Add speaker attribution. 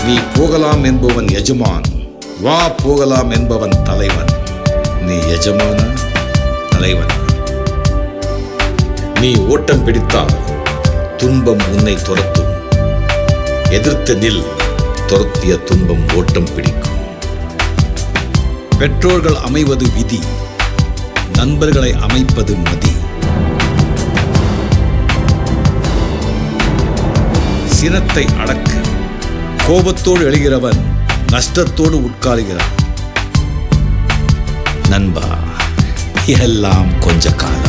Speaker 1: நீ போகலாம் என்பவன் எஜமான், வா போகலாம் என்பவன் தலைவன். நீ எஜமானா தலைவன்? நீ ஓட்டம் பிடித்தால் துன்பம் உன்னை துரத்தும். எதிர்த்து நில், துரத்திய துன்பம் ஓட்டம் பிடிக்கும். பெற்றோர்கள் அமைவது விதி, நண்பர்களை அமைப்பது மதி. சினத்தை அடக்கு, கோபத்தோடு எழுகிறவன் நஷ்டத்தோடு உட்காருகிறான். நண்பா, எல்லாம் கொஞ்ச காலம்.